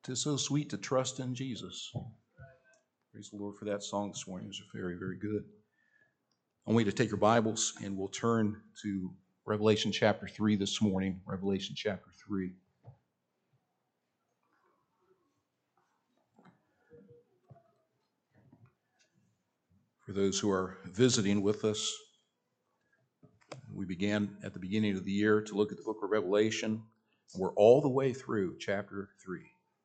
'Tis so sweet to trust in Jesus. Praise the Lord for that song this morning. It was very, very good. I want you to take your Bibles and we'll turn to Revelation chapter 3 this morning. Revelation chapter 3. For those who are visiting with us, we began at the beginning of the year to look at the book of Revelation. We're all the way through chapter 3.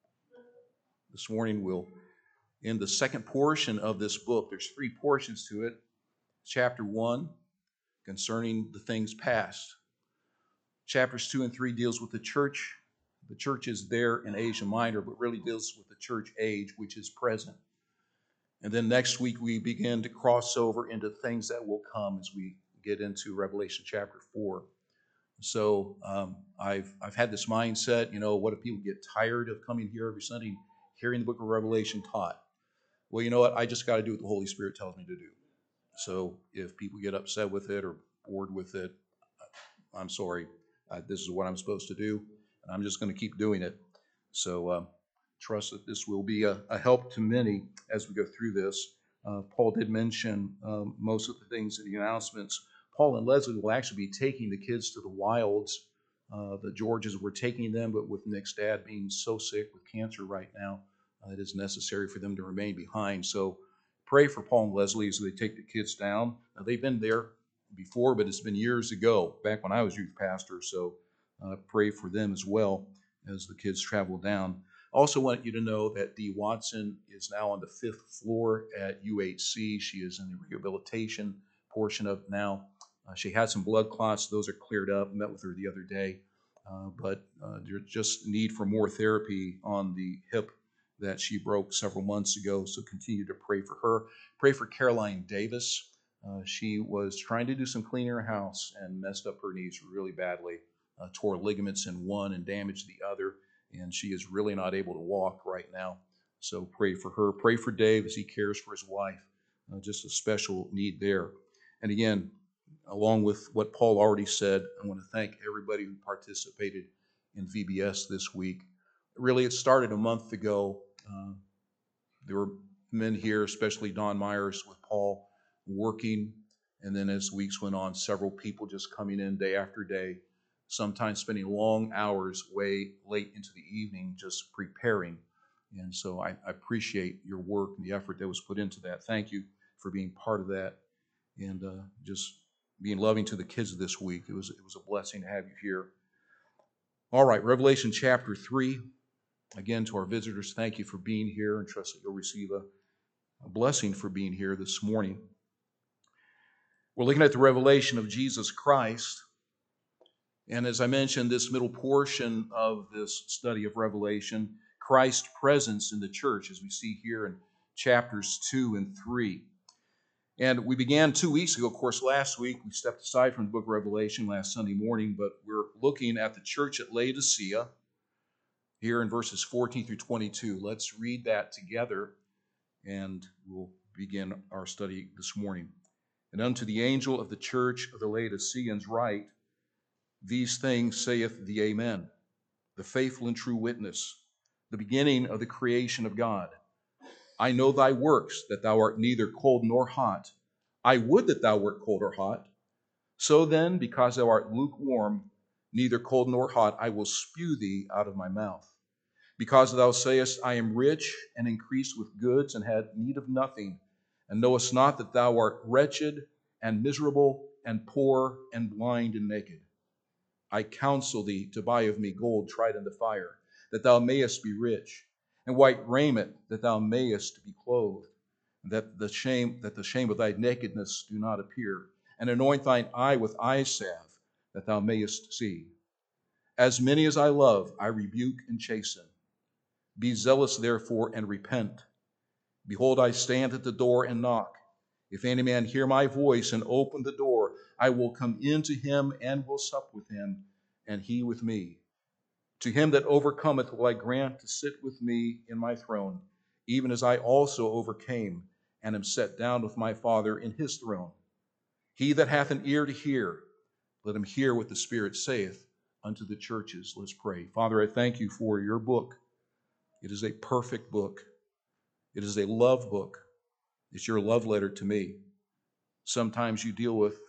This morning we'll in the second portion of this book. There's three portions to it. Chapter 1, concerning the things past. Chapters 2 and 3 deals with the church. The church is there in Asia Minor, but really deals with the church age, which is present. And then next week we begin to cross over into things that will come as we get into Revelation chapter 4. So I've had this mindset, what if people get tired of coming here every Sunday, hearing the book of Revelation taught? Well, you know what? I just got to do what the Holy Spirit tells me to do. So if people get upset with it or bored with it, I'm sorry. This is what I'm supposed to do, and I'm just going to keep doing it. So trust that this will be a help to many as we go through this. Paul did mention most of the things in the announcements. Paul and Leslie will actually be taking the kids to the wilds. The Georges were taking them, but with Nick's dad being so sick with cancer right now, it is necessary for them to remain behind. So pray for Paul and Leslie as they take the kids down. Now, they've been there before, but it's been years ago, back when I was youth pastor, so pray for them as well as the kids travel down. I also want you to know that Dee Watson is now on the 5th floor at UHC. She is in the rehabilitation portion of it now. She had some blood clots. Those are cleared up. I met with her the other day. But there's just need for more therapy on the hip that she broke several months ago, so continue to pray for her. Pray for Caroline Davis. She was trying to do some cleaning her house and messed up her knees really badly, tore ligaments in one and damaged the other, and she is really not able to walk right now. So pray for her. Pray for Dave as he cares for his wife. Just a special need there. And again, along with what Paul already said, I want to thank everybody who participated in VBS this week. Really, it started a month ago. There were men here, especially Don Myers with Paul, working, and then as weeks went on, several people just coming in day after day, sometimes spending long hours way late into the evening just preparing. And so I appreciate your work and the effort that was put into that. Thank you for being part of that and just being loving to the kids this week. It was a blessing to have you here. All right, Revelation chapter 3. Again, to our visitors, thank you for being here, and trust that you'll receive a blessing for being here this morning. We're looking at the revelation of Jesus Christ. And as I mentioned, this middle portion of this study of Revelation, Christ's presence in the church, as we see here in chapters 2 and 3. And we began 2 weeks ago. Of course, last week we stepped aside from the book of Revelation last Sunday morning, but we're looking at the church at Laodicea here in verses 14 through 22. Let's read that together, and we'll begin our study this morning. And unto the angel of the church of the Laodiceans write, these things saith the Amen, the faithful and true witness, the beginning of the creation of God. I know thy works, that thou art neither cold nor hot. I would that thou wert cold or hot. So then, because thou art lukewarm, neither cold nor hot, I will spew thee out of my mouth. Because thou sayest, I am rich and increased with goods and had need of nothing, and knowest not that thou art wretched and miserable and poor and blind and naked. I counsel thee to buy of me gold tried in the fire, that thou mayest be rich, and white raiment, that thou mayest be clothed, that the shame of thy nakedness do not appear, and anoint thine eye with eye salve, that thou mayest see. As many as I love, I rebuke and chasten. Be zealous, therefore, and repent. Behold, I stand at the door and knock. If any man hear my voice and open the door, I will come in to him and will sup with him, and he with me. To him that overcometh will I grant to sit with me in my throne, even as I also overcame, and am set down with my Father in his throne. He that hath an ear to hear, let him hear what the Spirit saith unto the churches. Let's pray. Father, I thank you for your book. It is a perfect book. It is a love book. It's your love letter to me. Sometimes you deal with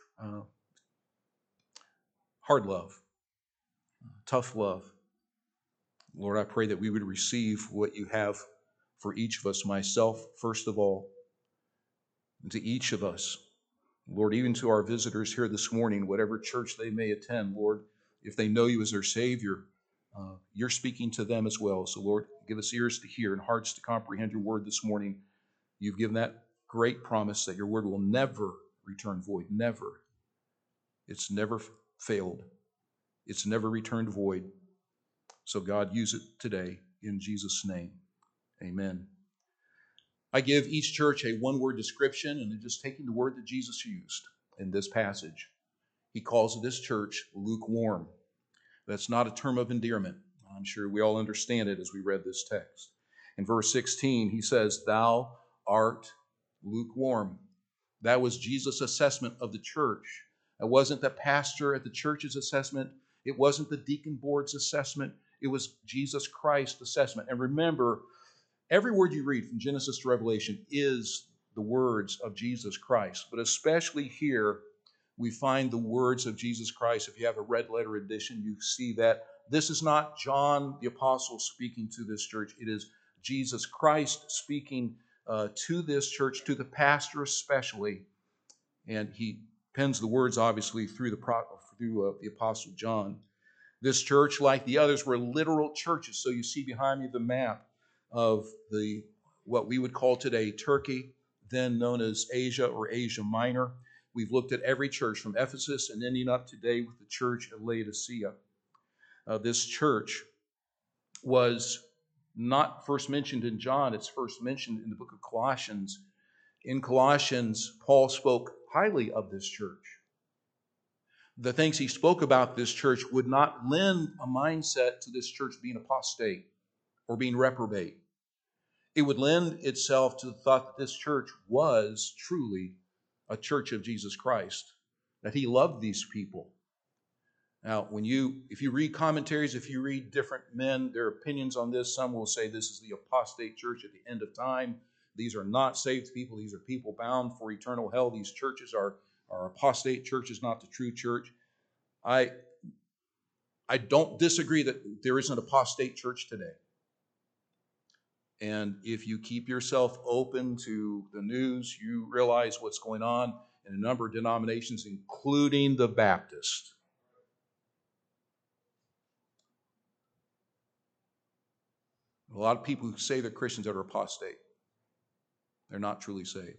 hard love, tough love. Lord, I pray that we would receive what you have for each of us, myself, first of all, and to each of us. Lord, even to our visitors here this morning, whatever church they may attend, Lord, if they know you as their Savior, you're speaking to them as well. So, Lord, give us ears to hear and hearts to comprehend your word this morning. You've given that great promise that your word will never return void. Never. It's never failed. It's never returned void. So, God, use it today in Jesus' name. Amen. I give each church a one-word description, and they're just taking the word that Jesus used in this passage. He calls this church lukewarm. That's not a term of endearment. I'm sure we all understand it as we read this text. In verse 16, he says, "Thou art lukewarm." That was Jesus' assessment of the church. It wasn't the pastor at the church's assessment. It wasn't the deacon board's assessment. It was Jesus Christ's assessment. And remember, every word you read from Genesis to Revelation is the words of Jesus Christ. But especially here, we find the words of Jesus Christ. If you have a red letter edition, you see that this is not John the Apostle speaking to this church. It is Jesus Christ speaking to this church, to the pastor especially. And he pens the words, obviously, through the Apostle John. This church, like the others, were literal churches. So you see behind me the map of what we would call today Turkey, then known as Asia or Asia Minor. We've looked at every church from Ephesus and ending up today with the church at Laodicea. This church was not first mentioned in John, it's first mentioned in the book of Colossians. In Colossians, Paul spoke highly of this church. The things he spoke about this church would not lend a mindset to this church being apostate or being reprobate. It would lend itself to the thought that this church was truly a church of Jesus Christ, that he loved these people. Now, if you read commentaries, if you read different men, their opinions on this, some will say this is the apostate church at the end of time. These are not saved people. These are people bound for eternal hell. These churches are apostate churches, not the true church. I don't disagree that there is an apostate church today. And if you keep yourself open to the news, you realize what's going on in a number of denominations, including the Baptist. A lot of people who say they're Christians that are apostate. They're not truly saved.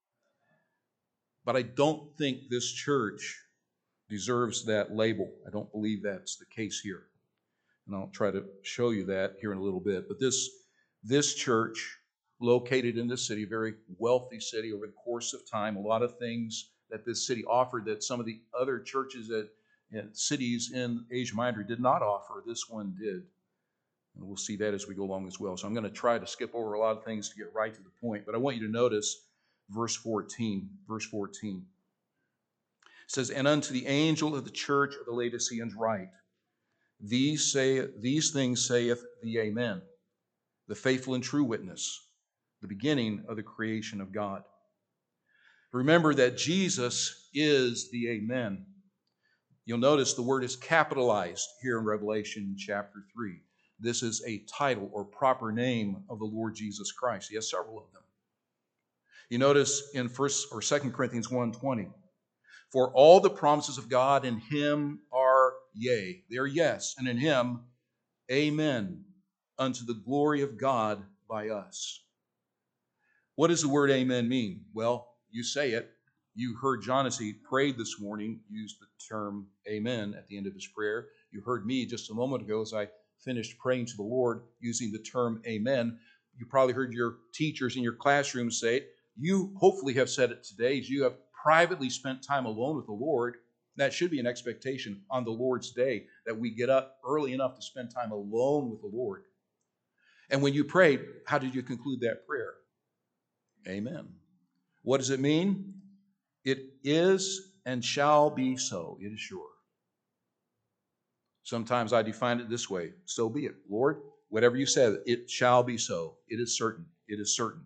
But I don't think this church deserves that label. I don't believe that's the case here. And I'll try to show you that here in a little bit. But this church, located in this city, a very wealthy city over the course of time, a lot of things that this city offered that some of the other churches in cities in Asia Minor did not offer, this one did. And we'll see that as we go along as well. So I'm going to try to skip over a lot of things to get right to the point. But I want you to notice verse 14. Verse 14. It says, "And unto the angel of the church of the Laodiceans write, These things saith the Amen, the faithful and true witness, the beginning of the creation of God." Remember that Jesus is the Amen. You'll notice the word is capitalized here in Revelation chapter 3. This is a title or proper name of the Lord Jesus Christ. He has several of them. You notice in 1 or 2 Corinthians 1:20, "For all the promises of God in him are yea," they are yes, "and in him, amen, unto the glory of God by us." What does the word amen mean? Well, you say it. You heard John as he prayed this morning use the term amen at the end of his prayer. You heard me just a moment ago as I finished praying to the Lord using the term amen. You probably heard your teachers in your classroom say it. You hopefully have said it today as you have privately spent time alone with the Lord. That should be an expectation on the Lord's day, that we get up early enough to spend time alone with the Lord. And when you prayed, how did you conclude that prayer? Amen. What does it mean? It is and shall be so. It is sure. Sometimes I define it this way: so be it. Lord, Whatever you said, it shall be so. It is certain. It is certain.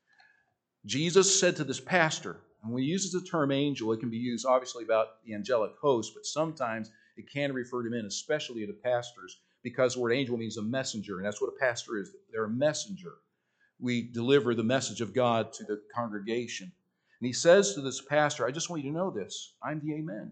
Jesus said to this pastor, and when he uses the term angel, it can be used obviously about the angelic host, but sometimes it can refer to men, especially to pastors, because the word angel means a messenger, and that's what a pastor is. They're a messenger. We deliver the message of God to the congregation. And he says to this pastor, I just want you to know this. I'm the Amen.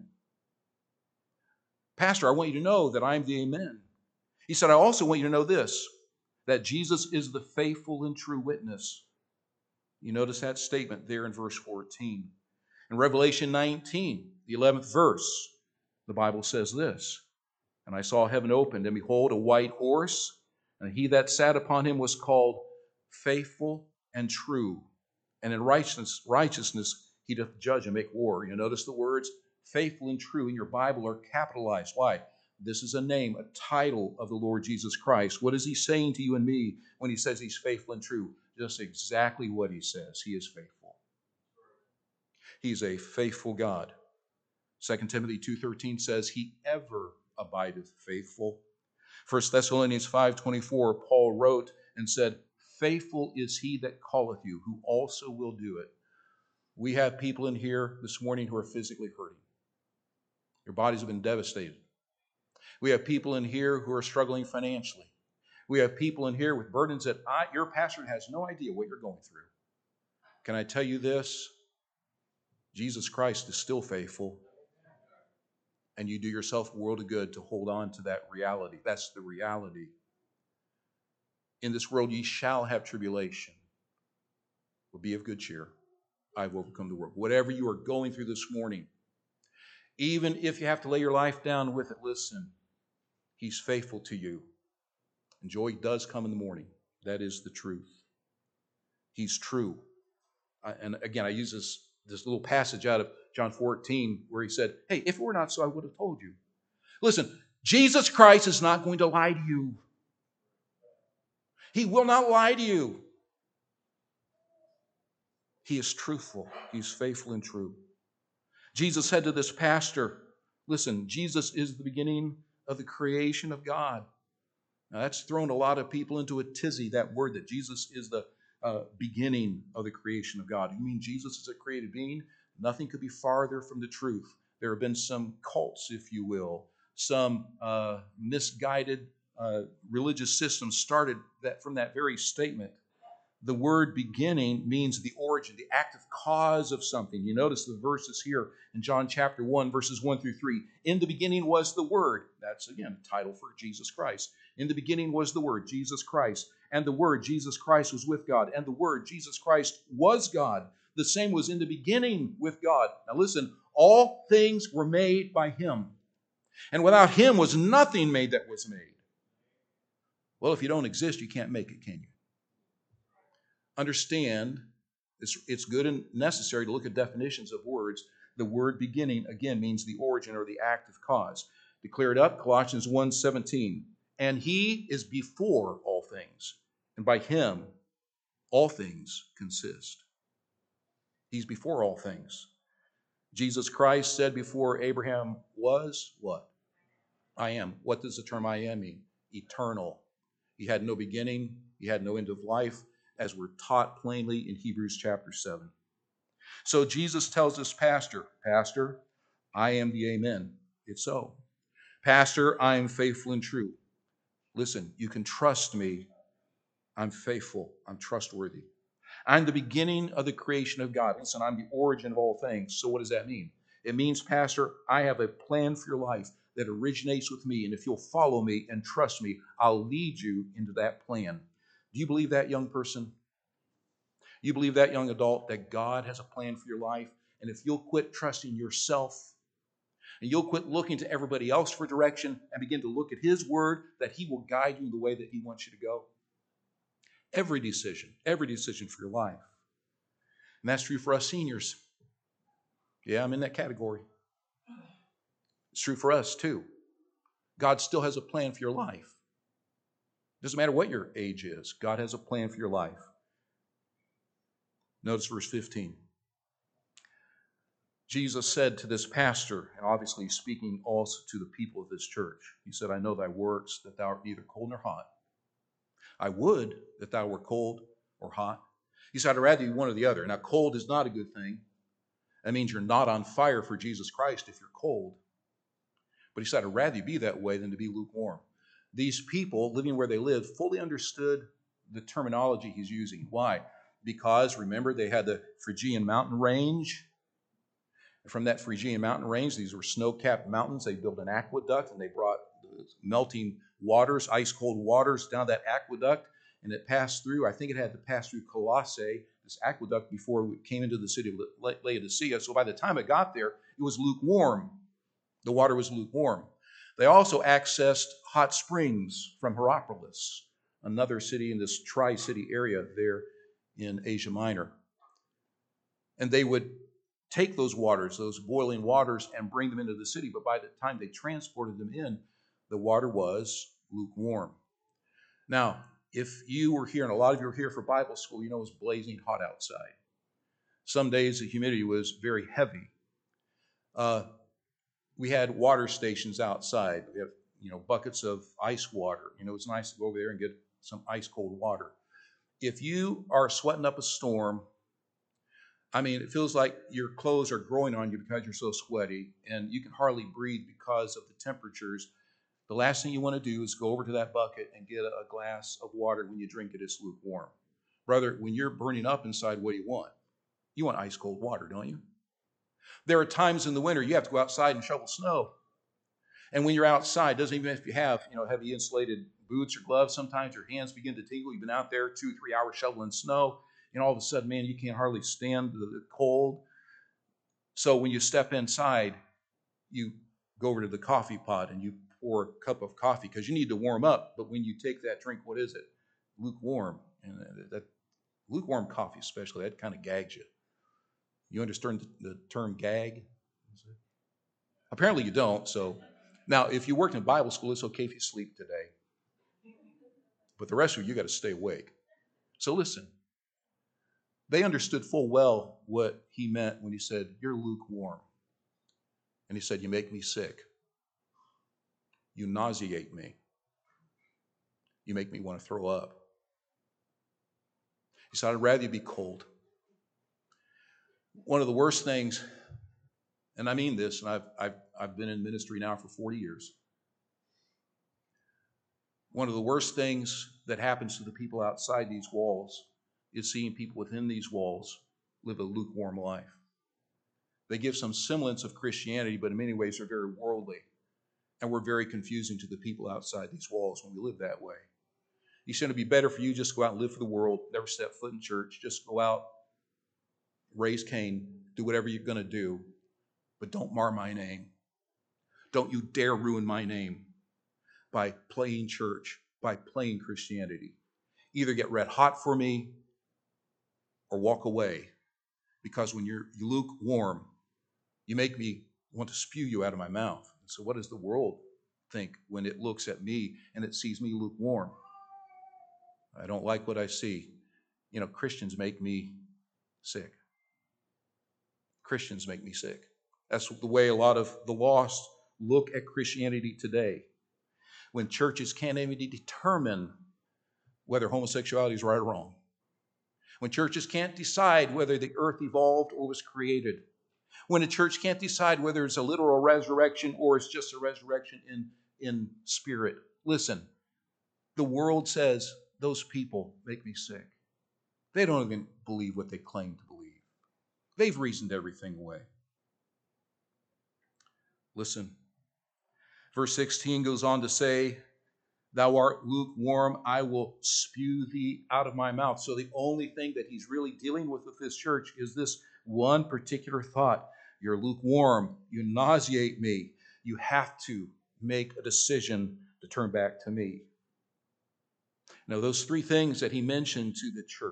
Pastor, I want you to know that I'm the Amen. He said, I also want you to know this, that Jesus is the faithful and true witness. You notice that statement there in verse 14. In Revelation 19, the 11th verse, the Bible says this, and I saw heaven opened, and behold, a white horse, and he that sat upon him was called Faithful and True. And in righteousness he doth judge and make war. You notice the words faithful and true in your Bible are capitalized. Why? This is a name, a title of the Lord Jesus Christ. What is he saying to you and me when he says he's faithful and true? Just exactly what he says. He is faithful. He's a faithful God. 2 Timothy 2:13 says, he ever abideth faithful. 1 Thessalonians 5:24, Paul wrote and said, faithful is he that calleth you, who also will do it. We have people in here this morning who are physically hurting. Their bodies have been devastated. We have people in here who are struggling financially. We have people in here with burdens that your pastor has no idea what you're going through. Can I tell you this? Jesus Christ is still faithful, and you do yourself a world of good to hold on to that reality. That's the reality. In this world ye shall have tribulation. But be of good cheer. I've overcome the world. Whatever you are going through this morning, even if you have to lay your life down with it, listen, he's faithful to you. And joy does come in the morning. That is the truth. He's true. And again, I use this little passage out of John 14 where he said, hey, if it were not so, I would have told you. Listen, Jesus Christ is not going to lie to you. He will not lie to you. He is truthful. He's faithful and true. Jesus said to this pastor, listen, Jesus is the beginning of the creation of God. Now that's thrown a lot of people into a tizzy, that word that Jesus is the beginning of the creation of God. You mean Jesus is a created being? Nothing could be farther from the truth. There have been some cults, if you will, some misguided religious systems started from that very statement. The word beginning means the origin, the active cause of something. You notice the verses here in John chapter 1, verses 1 through 3. In the beginning was the Word. That's, again, a title for Jesus Christ. In the beginning was the Word, Jesus Christ. And the Word, Jesus Christ, was with God. And the Word, Jesus Christ, was God. The same was in the beginning with God. Now listen, all things were made by Him. And without Him was nothing made that was made. Well, if you don't exist, you can't make it, can you? Understand, it's good and necessary to look at definitions of words. The word beginning, again, means the origin or the active cause. To clear it up, Colossians 1:17. And he is before all things, and by him all things consist. He's before all things. Jesus Christ said before Abraham was what? I am. What does the term I am mean? Eternal. He had no beginning. He had no end of life, as we're taught plainly in Hebrews chapter 7. So Jesus tells this pastor, Pastor, I am the Amen. It's so. Pastor, I am faithful and true. Listen, you can trust me. I'm faithful. I'm trustworthy. I'm the beginning of the creation of God. Listen, I'm the origin of all things. So what does that mean? It means, Pastor, I have a plan for your life that originates with me. And if you'll follow me and trust me, I'll lead you into that plan. Do you believe that, young person? You believe that, young adult, that God has a plan for your life? And if you'll quit trusting yourself and you'll quit looking to everybody else for direction and begin to look at His Word, that He will guide you in the way that He wants you to go. Every decision for your life. And that's true for us seniors. Yeah, I'm in that category. It's true for us too. God still has a plan for your life. Doesn't matter what your age is, God has a plan for your life. Notice verse 15. Jesus said to this pastor, and obviously speaking also to the people of this church, He said, I know thy works, that thou art neither cold nor hot. I would that thou were cold or hot. He said, I'd rather be one or the other. Now, cold is not a good thing. That means you're not on fire for Jesus Christ if you're cold. But he said, I'd rather you be that way than to be lukewarm. These people living where they lived fully understood the terminology he's using. Why? Because, remember, they had the Phrygian mountain range. From that Phrygian mountain range, these were snow-capped mountains. They built an aqueduct, and they brought melting waters, ice-cold waters down that aqueduct, and it passed through. I think it had to pass through Colossae, this aqueduct, before it came into the city of Laodicea. So by the time it got there, it was lukewarm. The water was lukewarm. They also accessed hot springs from Hierapolis, another city in this tri-city area there in Asia Minor. And they would take those waters, those boiling waters, and bring them into the city. But by the time they transported them in, the water was lukewarm. Now, if you were here, and a lot of you were here for Bible school, you know it was blazing hot outside. Some days the humidity was very heavy. We had water stations outside. We have, buckets of ice water. It was nice to go over there and get some ice cold water. If you are sweating up a storm, it feels like your clothes are growing on you because you're so sweaty, and you can hardly breathe because of the temperatures. The last thing you want to do is go over to that bucket and get a glass of water. When you drink it, it's lukewarm. Brother, when you're burning up inside, what do you want? You want ice cold water, don't you? There are times in the winter you have to go outside and shovel snow. And when you're outside, doesn't even if you have, heavy insulated boots or gloves, sometimes your hands begin to tingle. You've been out there 2-3 hours shoveling snow, and all of a sudden, man, you can't hardly stand the cold. So when you step inside, you go over to the coffee pot and you pour a cup of coffee because you need to warm up. But when you take that drink, what is it? Lukewarm. And that lukewarm coffee especially, that kind of gags you. You understand the term gag? Apparently you don't. So now, if you worked in Bible school, it's okay if you sleep today. But the rest of you got to stay awake. So listen. They understood full well what he meant when he said, you're lukewarm. And he said, you make me sick. You nauseate me. You make me want to throw up. He said, I'd rather you be cold. One of the worst things, and I mean this, and I've been in ministry now for 40 years. One of the worst things that happens to the people outside these walls is seeing people within these walls live a lukewarm life. They give some semblance of Christianity, but in many ways are very worldly. And we're very confusing to the people outside these walls when we live that way. He said it'd be better for you just to go out and live for the world, never step foot in church, just go out, raise Cain, do whatever you're going to do, but don't mar my name. Don't you dare ruin my name by playing church, by playing Christianity. Either get red hot for me or walk away, because when you're lukewarm, you make me want to spew you out of my mouth. So what does the world think when it looks at me and it sees me lukewarm? I don't like what I see. Christians make me sick. Christians make me sick. That's the way a lot of the lost look at Christianity today. When churches can't even determine whether homosexuality is right or wrong. When churches can't decide whether the earth evolved or was created. When a church can't decide whether it's a literal resurrection or it's just a resurrection in spirit. Listen, the world says those people make me sick. They don't even believe what they claim to believe. They've reasoned everything away. Listen, verse 16 goes on to say, thou art lukewarm, I will spew thee out of my mouth. So the only thing that he's really dealing with this church is this one particular thought. You're lukewarm. You nauseate me. You have to make a decision to turn back to me. Now, those three things that he mentioned to the church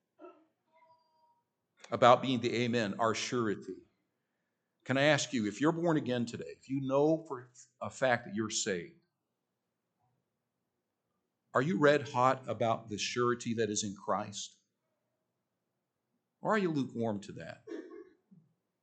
about being the amen are surety. Can I ask you, if you're born again today, if you know for a fact that you're saved, are you red hot about the surety that is in Christ? Or are you lukewarm to that?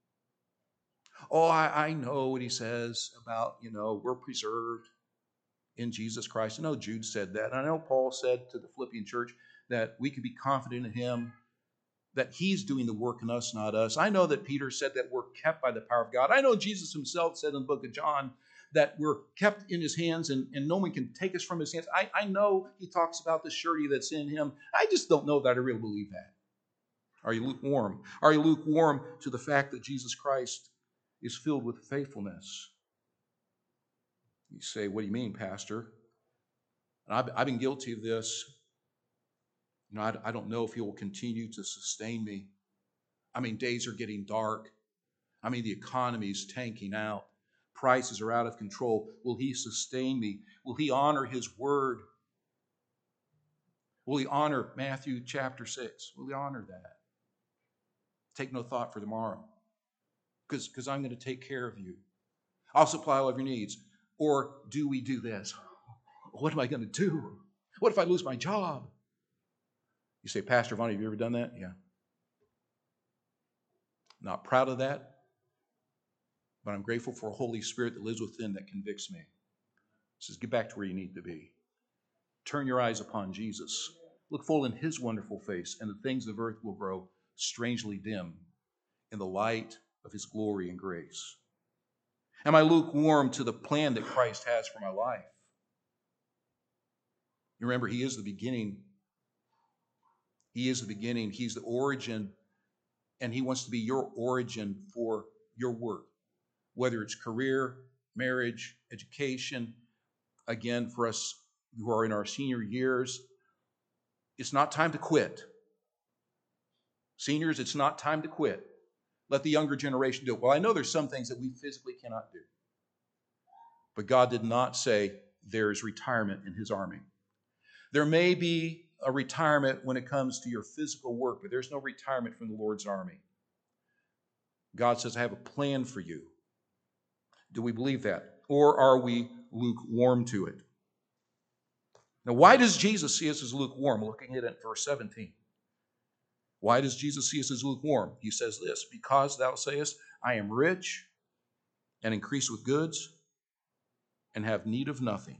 Oh, I know what he says about, we're preserved. in Jesus Christ. I know Jude said that. And I know Paul said to the Philippian church that we can be confident in him, that he's doing the work in us, not us. I know that Peter said that we're kept by the power of God. I know Jesus himself said in the book of John that we're kept in his hands and no one can take us from his hands. I know he talks about the surety that's in him. I just don't know that I really believe that. Are you lukewarm? Are you lukewarm to the fact that Jesus Christ is filled with faithfulness? You say, what do you mean, Pastor? And I've been guilty of this. You know, I don't know if he will continue to sustain me. I mean, days are getting dark. I mean, the economy's tanking out. Prices are out of control. Will he sustain me? Will he honor his word? Will he honor Matthew chapter 6? Will he honor that? Take no thought for tomorrow, because I'm going to take care of you. I'll supply all of your needs. Or do we do this? What am I going to do? What if I lose my job? You say, Pastor Vonnie, have you ever done that? Yeah. Not proud of that, but I'm grateful for a Holy Spirit that lives within that convicts me. It says, get back to where you need to be. Turn your eyes upon Jesus. Look full in his wonderful face, and the things of earth will grow strangely dim in the light of his glory and grace. Am I lukewarm to the plan that Christ has for my life? You remember, he is the beginning. He is the beginning. He's the origin, and he wants to be your origin for your work, whether it's career, marriage, education. Again, for us who are in our senior years, it's not time to quit. Seniors, it's not time to quit. Let the younger generation do it. Well, I know there's some things that we physically cannot do. But God did not say there's retirement in his army. There may be a retirement when it comes to your physical work, but there's no retirement from the Lord's army. God says, I have a plan for you. Do we believe that? Or are we lukewarm to it? Now, why does Jesus see us as lukewarm? Looking at it in verse 17. Why does Jesus see us as lukewarm? He says this, because thou sayest, I am rich and increase with goods and have need of nothing.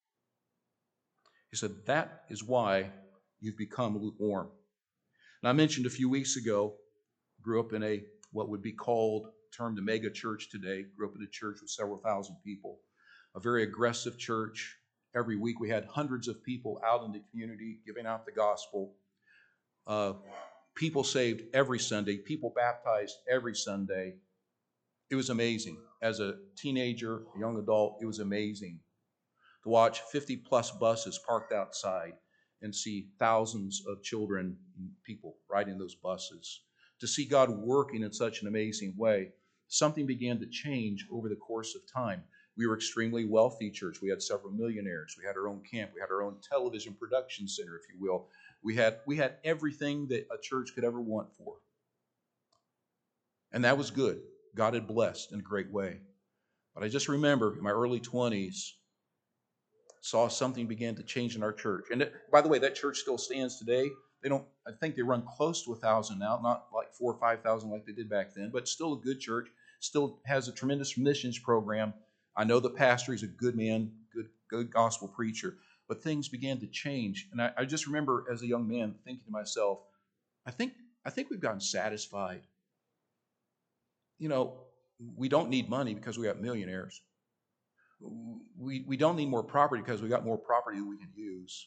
He said, that is why you've become lukewarm. And I mentioned a few weeks ago, grew up in a what would be called, termed a mega church today, grew up in a church with several thousand people, a very aggressive church. Every week we had hundreds of people out in the community giving out the gospel. People saved every Sunday, people baptized every Sunday. It was amazing. As a teenager, a young adult, it was amazing to watch 50-plus buses parked outside and see thousands of children and people riding those buses. To see God working in such an amazing way, something began to change over the course of time. We were extremely wealthy church. We had several millionaires. We had our own camp. We had our own television production center, if you will. We had everything that a church could ever want for. And that was good. God had blessed in a great way. But I just remember in my early 20s, saw something began to change in our church. And by the way, that church still stands today. I think they run close to 1,000 now, not like 4,000 or 5,000 like they did back then, but still a good church, still has a tremendous missions program. I know the pastor is a good man, good gospel preacher, but things began to change. And I just remember as a young man thinking to myself, I think we've gotten satisfied. You know, we don't need money because we got millionaires. We don't need more property because we got more property that we can use.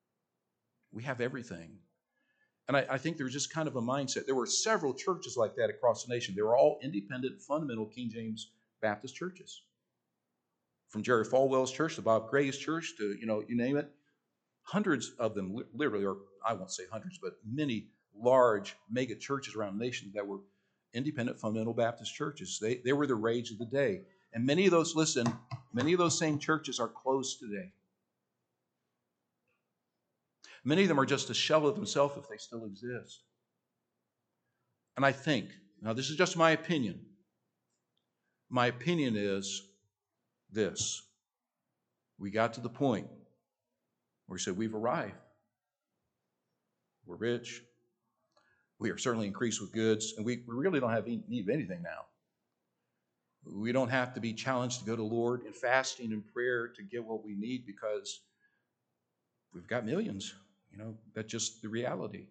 We have everything. And I think there was just kind of a mindset. There were several churches like that across the nation. They were all independent, fundamental King James Baptist churches. From Jerry Falwell's church to Bob Gray's church to, you name it. Hundreds of them, literally, or I won't say hundreds, but many large mega churches around the nation that were independent, fundamental Baptist churches. They were the rage of the day. And many of those same churches are closed today. Many of them are just a shell of themselves if they still exist. And I think, now this is just my opinion. My opinion is this. We got to the point where we said we've arrived. We're rich. We are certainly increased with goods. And we really don't have need of anything now. We don't have to be challenged to go to the Lord in fasting and prayer to get what we need because we've got millions. That's just the reality.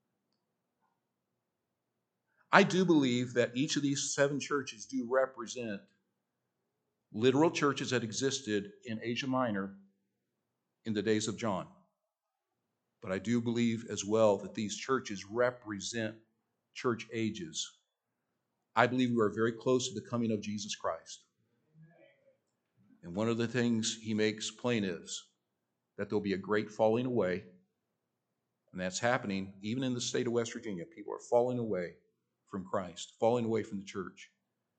I do believe that each of these 7 churches do represent literal churches that existed in Asia Minor in the days of John. But I do believe as well that these churches represent church ages. I believe we are very close to the coming of Jesus Christ. And one of the things he makes plain is that there'll be a great falling away. And that's happening even in the state of West Virginia. People are falling away from Christ, falling away from the church.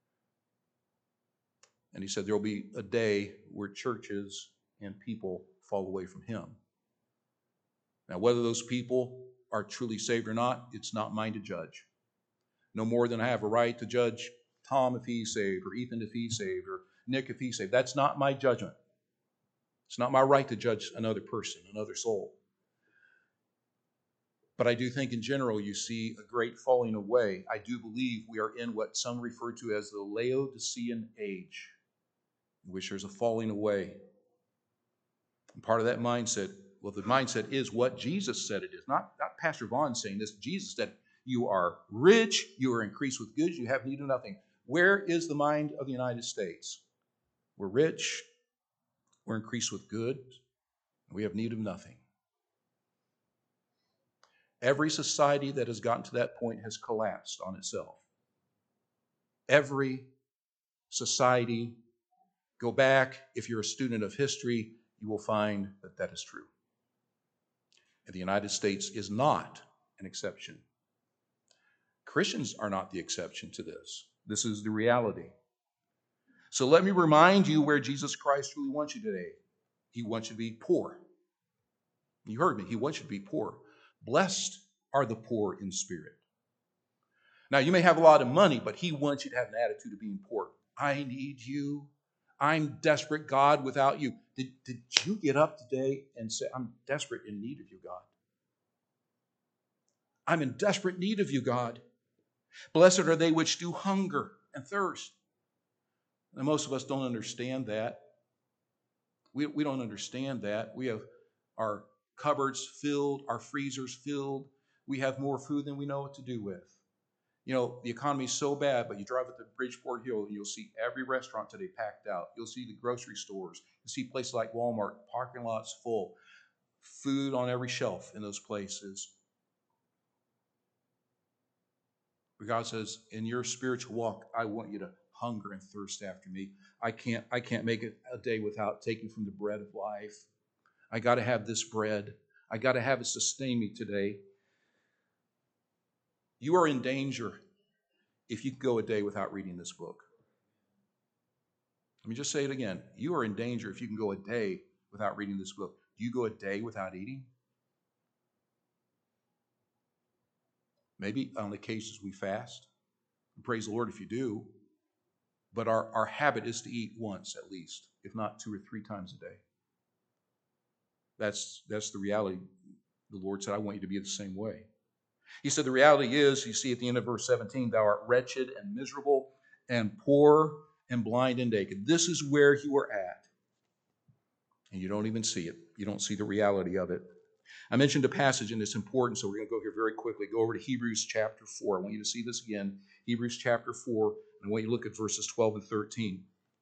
And he said there will be a day where churches and people fall away from him. Now, whether those people are truly saved or not, it's not mine to judge. No more than I have a right to judge Tom if he's saved, or Ethan if he's saved, or Nick if he's saved. That's not my judgment. It's not my right to judge another person, another soul. But I do think in general you see a great falling away. I do believe we are in what some refer to as the Laodicean age, in which there's a falling away. And part of that mindset, well, the mindset is what Jesus said it is. Not Pastor Vaughn saying this. Jesus said, you are rich, you are increased with goods, you have need of nothing. Where is the mind of the United States? We're rich, we're increased with goods, we have need of nothing. Every society that has gotten to that point has collapsed on itself. Every society, go back, if you're a student of history, you will find that that is true. And the United States is not an exception. Christians are not the exception to this. This is the reality. So let me remind you where Jesus Christ truly wants you today. He wants you to be poor. You heard me. He wants you to be poor. Blessed are the poor in spirit. Now, you may have a lot of money, but he wants you to have an attitude of being poor. I need you. I'm desperate, God, without you. Did you get up today and say, I'm desperate in need of you, God? I'm in desperate need of you, God. Blessed are they which do hunger and thirst. Now, most of us don't understand that. We don't understand that. We have our cupboards filled, our freezers filled. We have more food than we know what to do with. The economy is so bad, but you drive up to Bridgeport Hill, and you'll see every restaurant today packed out. You'll see the grocery stores. You'll see places like Walmart, parking lots full. Food on every shelf in those places. But God says, in your spiritual walk, I want you to hunger and thirst after me. I can't make it a day without taking from the bread of life. I got to have this bread. I got to have it sustain me today. You are in danger if you go a day without reading this book. Let me just say it again. You are in danger if you can go a day without reading this book. Do you go a day without eating? Maybe on occasions we fast. And praise the Lord if you do. But our habit is to eat once at least, if not 2 or 3 times a day. That's the reality. The Lord said, I want you to be the same way. He said, the reality is, you see at the end of verse 17, thou art wretched and miserable and poor and blind and naked. This is where you are at. And you don't even see it. You don't see the reality of it. I mentioned a passage, and it's important, so we're going to go here very quickly. Go over to Hebrews chapter 4. I want you to see this again. Hebrews chapter 4, and I want you to look at verses 12 and 13.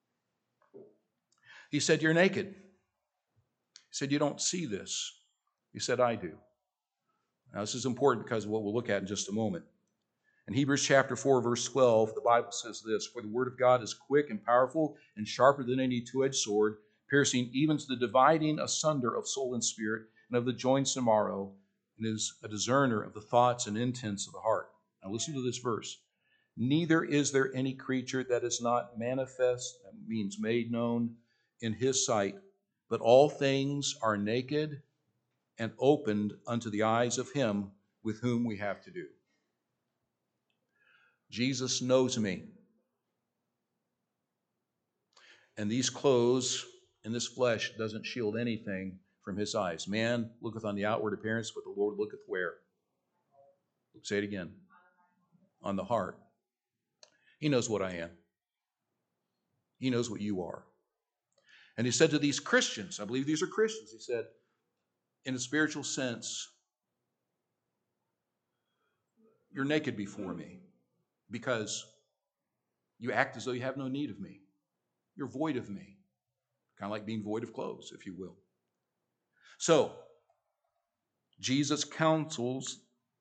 He said, you're naked. He said, you don't see this. He said, I do. Now, this is important because of what we'll look at in just a moment. In Hebrews chapter 4, verse 12, the Bible says this, for the word of God is quick and powerful and sharper than any two-edged sword, piercing even to the dividing asunder of soul and spirit and of the joints and marrow, and is a discerner of the thoughts and intents of the heart. Now listen to this verse. Neither is there any creature that is not manifest, that means made known, in his sight, but all things are naked and opened unto the eyes of him with whom we have to do. Jesus knows me. And these clothes and this flesh doesn't shield anything from his eyes. Man looketh on the outward appearance, but the Lord looketh where? Say it again. On the heart. He knows what I am. He knows what you are. And he said to these Christians, I believe these are Christians, he said, in a spiritual sense, you're naked before me because you act as though you have no need of me. You're void of me. Kind of like being void of clothes, if you will. So, Jesus counsels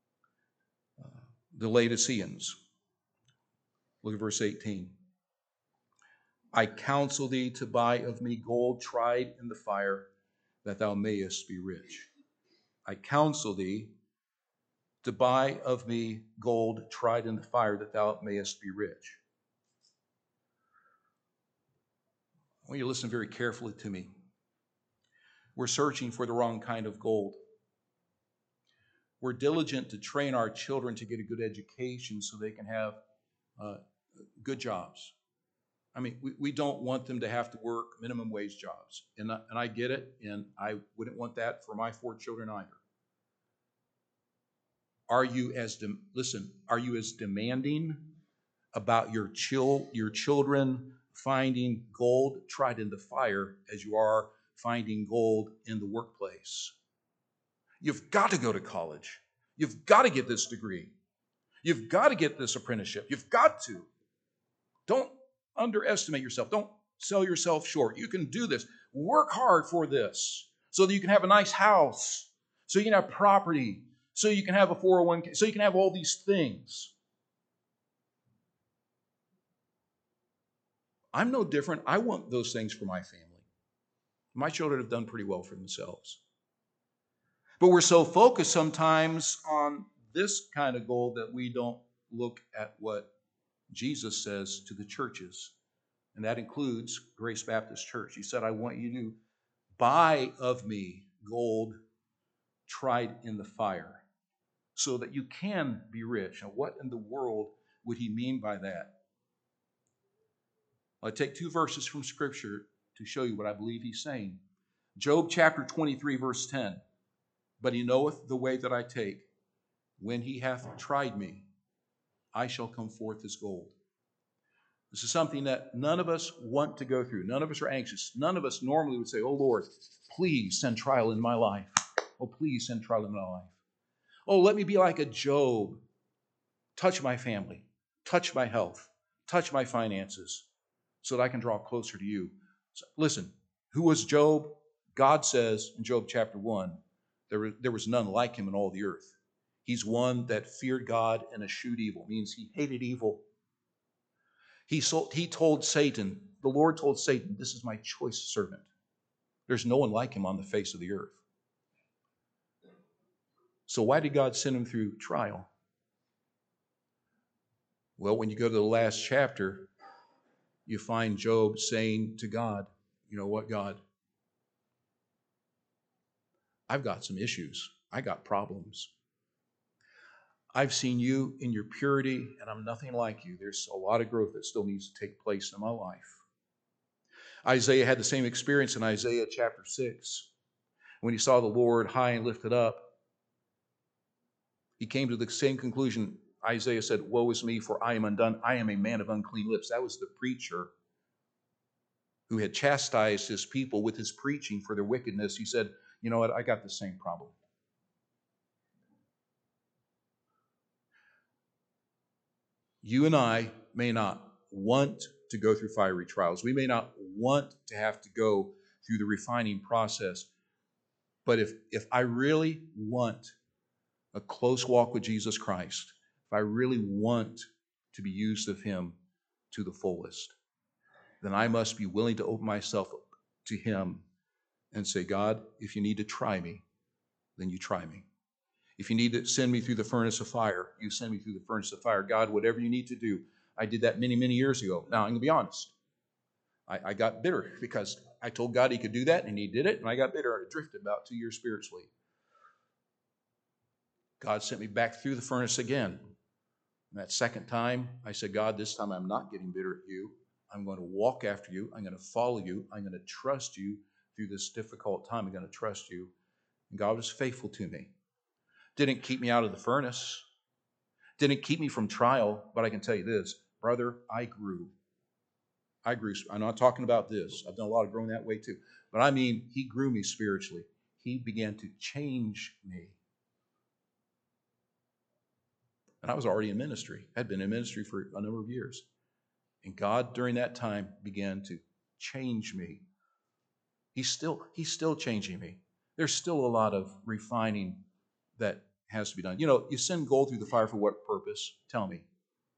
the Laodiceans. Look at verse 18. I counsel thee to buy of me gold tried in the fire, that thou mayest be rich. I counsel thee to buy of me gold tried in the fire, that thou mayest be rich. I want you to listen very carefully to me. We're searching for the wrong kind of gold. We're diligent to train our children to get a good education so they can have good jobs. I mean, we don't want them to have to work minimum wage jobs. And I get it, and I wouldn't want that for my 4 children either. Are you as demanding about your children finding gold tried in the fire as you are finding gold in the workplace? You've got to go to college. You've got to get this degree. You've got to get this apprenticeship. You've got to. Don't underestimate yourself. Don't sell yourself short. You can do this. Work hard for this so that you can have a nice house, so you can have property, so you can have a 401k, so you can have all these things. I'm no different. I want those things for my family. My children have done pretty well for themselves. But we're so focused sometimes on this kind of goal that we don't look at what Jesus says to the churches. And that includes Grace Baptist Church. He said, I want you to buy of me gold tried in the fire so that you can be rich. Now, what in the world would he mean by that? I'll take 2 verses from Scripture to show you what I believe he's saying. Job chapter 23, verse 10. But he knoweth the way that I take. When he hath tried me, I shall come forth as gold. This is something that none of us want to go through. None of us are anxious. None of us normally would say, oh Lord, please send trial in my life. Oh, please send trial in my life. Oh, let me be like a Job. Touch my family. Touch my health. Touch my finances so that I can draw closer to you. So, listen, who was Job? God says in Job chapter 1, there was none like him in all the earth. He's one that feared God and eschewed evil. Means he hated evil. He told Satan, the Lord told Satan, this is my choice servant. There's no one like him on the face of the earth. So why did God send him through trial? Well, when you go to the last chapter, you find Job saying to God, you know what, God? I've got some issues. I got problems. I've seen you in your purity, and I'm nothing like you. There's a lot of growth that still needs to take place in my life. Isaiah had the same experience in Isaiah chapter 6. When he saw the Lord high and lifted up, he came to the same conclusion. Isaiah said, woe is me, for I am undone. I am a man of unclean lips. That was the preacher who had chastised his people with his preaching for their wickedness. He said, you know what, I got the same problem. You and I may not want to go through fiery trials. We may not want to have to go through the refining process. But if I really want a close walk with Jesus Christ, if I really want to be used of him to the fullest, then I must be willing to open myself up to him and say, God, if you need to try me, then you try me. If you need to send me through the furnace of fire, you send me through the furnace of fire. God, whatever you need to do. I did that many, many years ago. Now, I'm going to be honest. I got bitter because I told God he could do that, and he did it, and I got bitter. I drifted about 2 years spiritually. God sent me back through the furnace again. And that second time, I said, God, this time I'm not getting bitter at you. I'm going to walk after you. I'm going to follow you. I'm going to trust you through this difficult time. I'm going to trust you. And God was faithful to me. Didn't keep me out of the furnace. Didn't keep me from trial. But I can tell you this, brother, I grew. I'm not talking about this. I've done a lot of growing that way too. But I mean, he grew me spiritually. He began to change me. And I was already in ministry. I'd been in ministry for a number of years. And God, during that time, began to change me. He's still changing me. There's still a lot of refining that has to be done. You know, you send gold through the fire for what purpose? Tell me.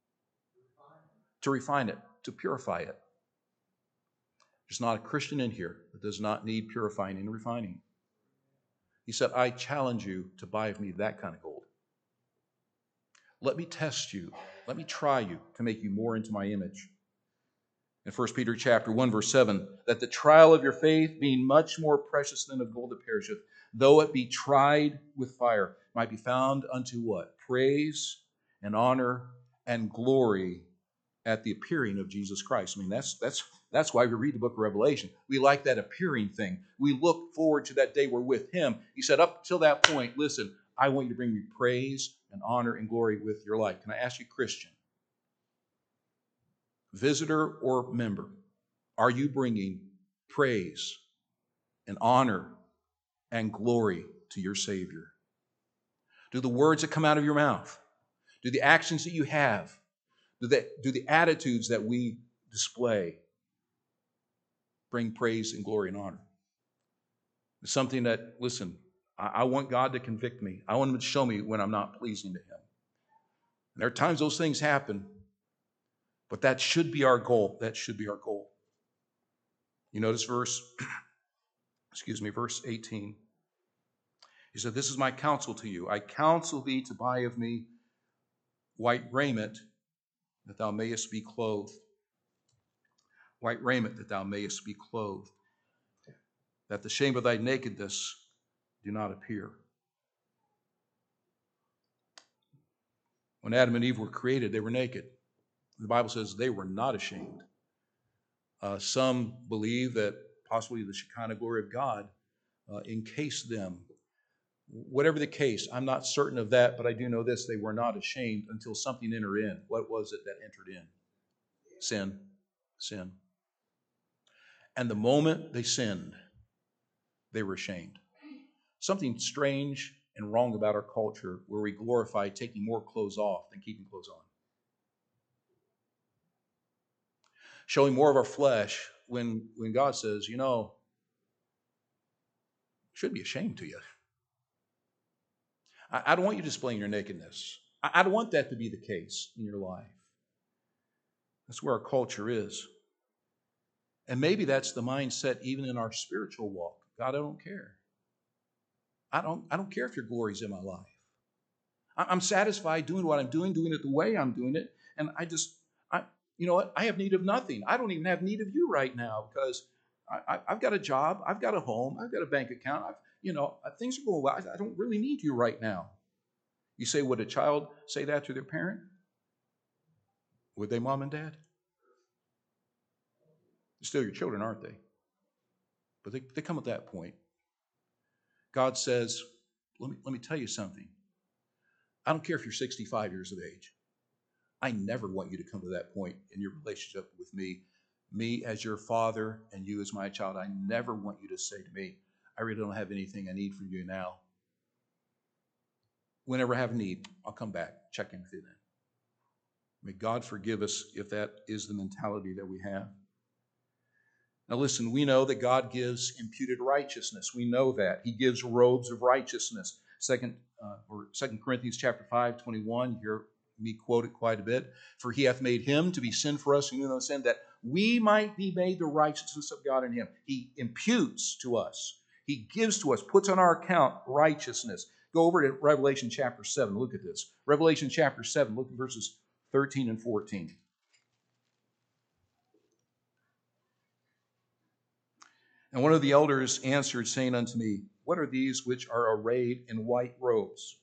To refine it, to purify it. There's not a Christian in here that does not need purifying and refining. He said, I challenge you to buy of me that kind of gold. Let me test you. Let me try you to make you more into my image. In 1 Peter chapter 1, verse 7, that the trial of your faith, being much more precious than of gold that perisheth, though it be tried with fire, might be found unto what? Praise and honor and glory at the appearing of Jesus Christ. I mean, that's why we read the book of Revelation. We like that appearing thing. We look forward to that day we're with him. He said, up till that point, listen, I want you to bring me praise and honor and glory with your life. Can I ask you, Christian, visitor or member, are you bringing praise and honor and glory to your Savior? Do the words that come out of your mouth, do the actions that you have, do the attitudes that we display bring praise and glory and honor? It's something that, listen, I want God to convict me. I want him to show me when I'm not pleasing to him. And there are times those things happen, but that should be our goal. That should be our goal. You notice verse 18. He said, this is my counsel to you. I counsel thee to buy of me white raiment, that thou mayest be clothed. White raiment, that thou mayest be clothed. That the shame of thy nakedness do not appear. When Adam and Eve were created, they were naked. The Bible says they were not ashamed. Some believe that possibly the Shekinah glory of God encased them. Whatever the case, I'm not certain of that, but I do know this: they were not ashamed until something entered in. What was it that entered in? Sin. Sin. And the moment they sinned, they were ashamed. Something strange and wrong about our culture where we glorify taking more clothes off than keeping clothes on. Showing more of our flesh when God says, you know, it should be ashamed to you. I don't want you displaying your nakedness. I don't want that to be the case in your life. That's where our culture is. And maybe that's the mindset even in our spiritual walk. God, I don't care. I don't care if your glory's in my life. I'm satisfied doing what I'm doing it the way I'm doing it. And you know what? I have need of nothing. I don't even have need of you right now because I've got a job. I've got a home. I've got a bank account. Things are going well. I don't really need you right now. You say, would a child say that to their parent? Would they, mom and dad? They're still your children, aren't they? But they come at that point. God says, let me tell you something. I don't care if you're 65 years of age. I never want you to come to that point in your relationship with me as your father and you as my child. I never want you to say to me, I really don't have anything I need from you now. Whenever I have need, I'll come back, check in with you then. May God forgive us if that is the mentality that we have. Now listen, we know that God gives imputed righteousness. We know that. He gives robes of righteousness. 2 Corinthians chapter 5:21, you hear me quote it quite a bit. For he hath made him to be sin for us who knew no sin, that we might be made the righteousness of God in him. He imputes to us. He gives to us, puts on our account righteousness. Go over to Revelation chapter 7. Look at this. Revelation chapter 7, look at verses 13 and 14. And one of the elders answered, saying unto me, what are these which are arrayed in white robes?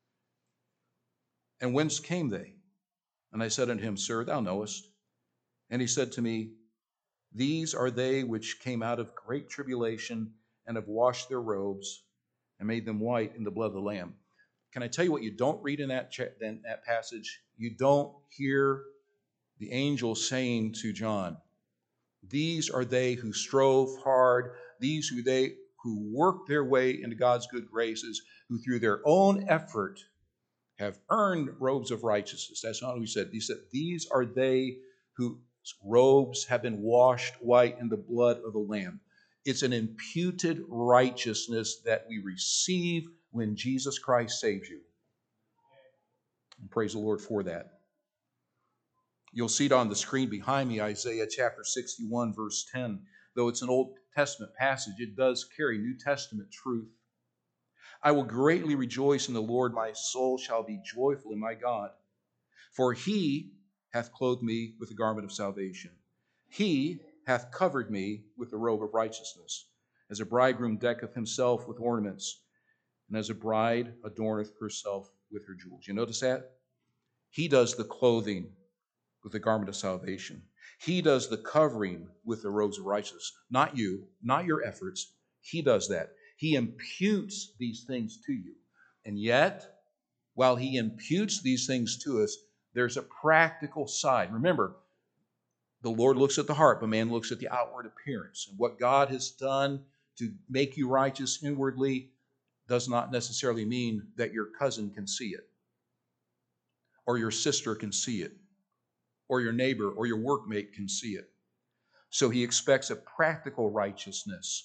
And whence came they? And I said unto him, Sir, thou knowest. And he said to me, these are they which came out of great tribulation and have washed their robes and made them white in the blood of the Lamb. Can I tell you what you don't read in that passage? You don't hear the angel saying to John, These are they who strove hard, who worked their way into God's good graces, who through their own effort have earned robes of righteousness. That's not what he said. He said, these are they whose robes have been washed white in the blood of the Lamb. It's an imputed righteousness that we receive when Jesus Christ saves you. And praise the Lord for that. You'll see it on the screen behind me, Isaiah chapter 61, verse 10. Though it's an Old Testament passage, it does carry New Testament truth. I will greatly rejoice in the Lord. My soul shall be joyful in my God. For he hath clothed me with the garment of salvation. He hath covered me with the robe of righteousness, as a bridegroom decketh himself with ornaments, and as a bride adorneth herself with her jewels. You notice that? He does the clothing with the garment of salvation. He does the covering with the robes of righteousness. Not you, not your efforts. He does that. He imputes these things to you. And yet, while he imputes these things to us, there's a practical side. Remember, the Lord looks at the heart, but man looks at the outward appearance. And what God has done to make you righteous inwardly does not necessarily mean that your cousin can see it, or your sister can see it, or your neighbor or your workmate can see it. So he expects a practical righteousness.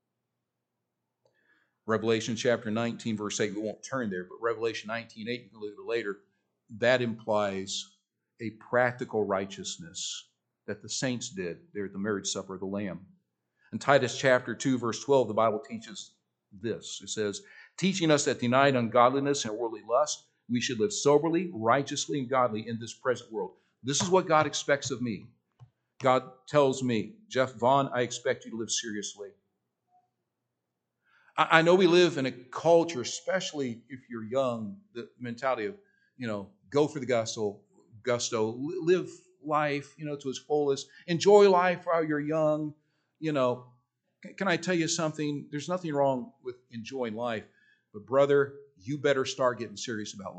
Revelation chapter 19, verse 8, we won't turn there, but Revelation 19:8, you can look at it later. That implies a practical righteousness that the saints did there at the marriage supper of the Lamb. In Titus chapter 2, verse 12, the Bible teaches this. It says, teaching us that denying ungodliness and worldly lust, we should live soberly, righteously, and godly in this present world. This is what God expects of me. God tells me, Jeff Vaughn, I expect you to live seriously. I know we live in a culture, especially if you're young, the mentality of, go for the gusto, live life, to its fullest, enjoy life while you're young. Can I tell you something? There's nothing wrong with enjoying life, but brother, you better start getting serious about